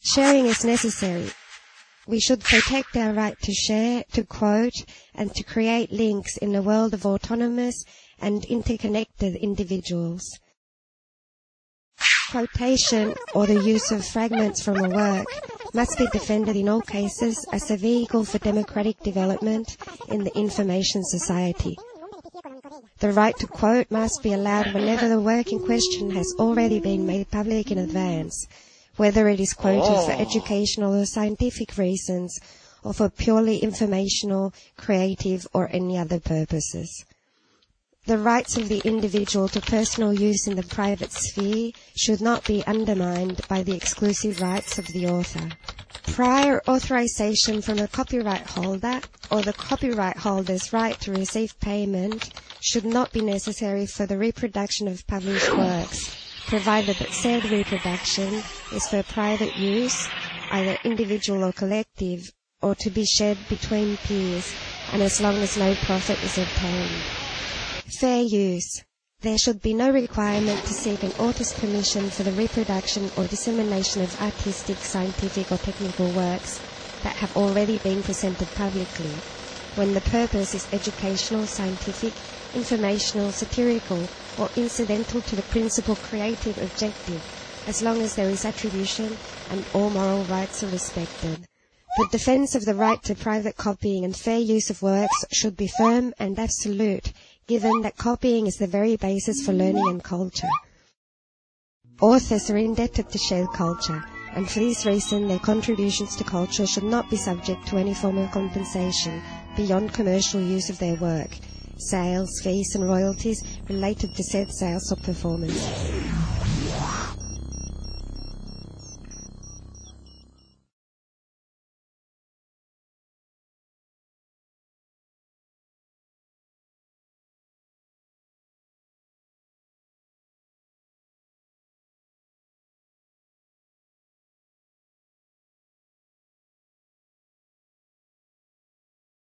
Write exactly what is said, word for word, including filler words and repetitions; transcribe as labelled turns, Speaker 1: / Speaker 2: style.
Speaker 1: Sharing is necessary. We should protect our right to share, to quote, and to create links in a world of autonomous and interconnected individuals. Quotation, or the use of fragments from a work, must be defended in all cases as a vehicle for democratic development in the information society. The right to quote must be allowed whenever the work in question has already been made public in advance, whether it is quoted oh. for educational or scientific reasons, or for purely informational, creative, or any other purposes. The rights of the individual to personal use in the private sphere should not be undermined by the exclusive rights of the author. Prior authorization from a copyright holder or the copyright holder's right to receive payment should not be necessary for the reproduction of published works, provided that said reproduction is for private use, either individual or collective, or to be shared between peers, and as long as no profit is obtained. Fair use. There should be no requirement to seek an author's permission for the reproduction or dissemination of artistic, scientific or technical works that have already been presented publicly, when the purpose is educational, scientific, informational, satirical, or incidental to the principal creative objective, as long as there is attribution and all moral rights are respected. The defense of the right to private copying and fair use of works should be firm and absolute, given that copying is the very basis for learning and culture. Authors are indebted to shared culture, and for this reason their contributions to culture should not be subject to any form of compensation beyond commercial use of their work, sales, fees and royalties related to said sales or performance.